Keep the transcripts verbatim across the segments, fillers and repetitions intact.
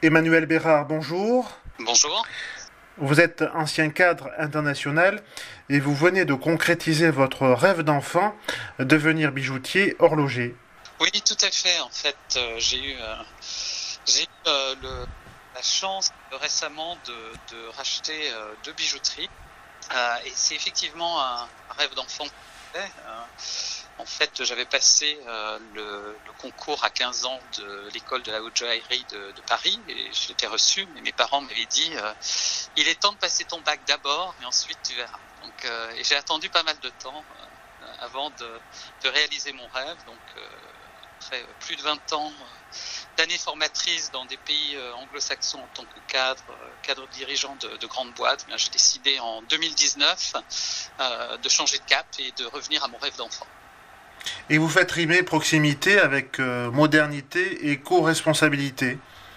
Emmanuel Bérard, bonjour. Bonjour. Vous êtes ancien cadre international et vous venez de concrétiser votre rêve d'enfant, devenir bijoutier horloger. Oui, tout à fait. En fait, euh, j'ai eu, euh, j'ai eu euh, le- la chance euh, récemment de, de racheter euh, deux bijouteries. Euh, et c'est effectivement un, un rêve d'enfant. que j'ai fait. Euh, en fait, j'avais passé euh, le, le concours à quinze ans de l'école de la haute joaillerie de, de Paris et je l'ai reçu. Mais mes parents m'avaient dit euh, il est temps de passer ton bac d'abord et ensuite tu verras. Donc, euh, et j'ai attendu pas mal de temps euh, avant de, de réaliser mon rêve. Donc, euh, après plus de vingt ans euh, d'années formatrices dans des pays euh, anglo-saxons en tant que cadre, euh, cadre dirigeant de, de grandes boîtes, bien, j'ai décidé en deux mille dix-neuf euh, de changer de cap et de revenir à mon rêve d'enfant. Et vous faites rimer proximité avec euh, modernité et co-responsabilité.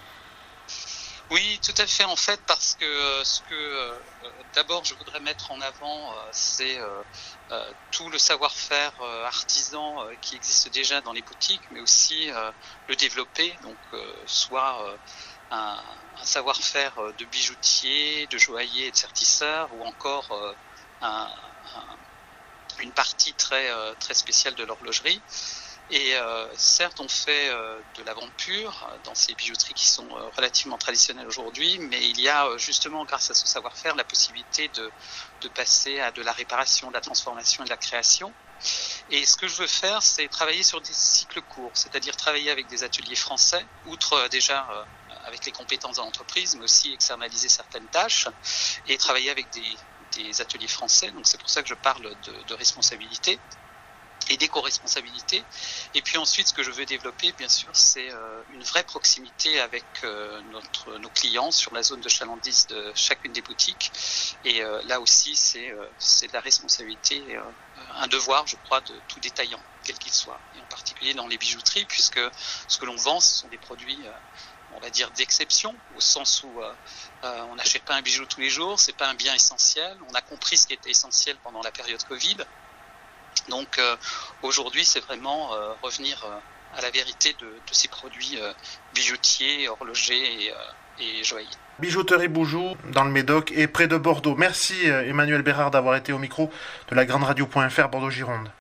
Oui, tout à fait, en fait, parce que euh, ce que euh, d'abord je voudrais mettre en avant, euh, c'est euh, euh, tout le savoir-faire euh, artisan euh, qui existe déjà dans les boutiques, mais aussi euh, le développer, donc euh, soit euh, un, un savoir-faire euh, de bijoutier, de joaillier et de sertisseur, ou encore euh, un, un- une partie très, euh, très spéciale de l'horlogerie. Et euh, certes, on fait euh, de la vente pure euh, dans ces bijouteries qui sont euh, relativement traditionnelles aujourd'hui, mais il y a euh, justement, grâce à ce savoir-faire, la possibilité de, de passer à de la réparation, de la transformation et de la création. Et ce que je veux faire, c'est travailler sur des cycles courts, c'est-à-dire travailler avec des ateliers français, outre euh, déjà euh, avec les compétences de l'entreprise, mais aussi externaliser certaines tâches, et travailler avec des, des ateliers français. Donc c'est pour ça que je parle de, de responsabilité et d'éco-responsabilité. Et puis ensuite, ce que je veux développer, bien sûr, c'est euh, une vraie proximité avec euh, notre, nos clients sur la zone de chalandise de chacune des boutiques. Et euh, là aussi, c'est euh, c'est de la responsabilité, euh, un devoir, je crois, de tout détaillant, quel qu'il soit, et en particulier dans les bijouteries, puisque ce que l'on vend, ce sont des produits euh, on va dire d'exception, au sens où euh, euh, on n'achète pas un bijou tous les jours, c'est pas un bien essentiel. On a compris ce qui était essentiel pendant la période Covid. Donc euh, aujourd'hui, c'est vraiment euh, revenir euh, à la vérité de, de ces produits euh, bijoutiers, horlogers et, euh, et joailliers. Bijouterie Boujou dans le Médoc et près de Bordeaux. Merci euh, Emmanuel Bérard d'avoir été au micro de la grande radio point F R Bordeaux-Gironde.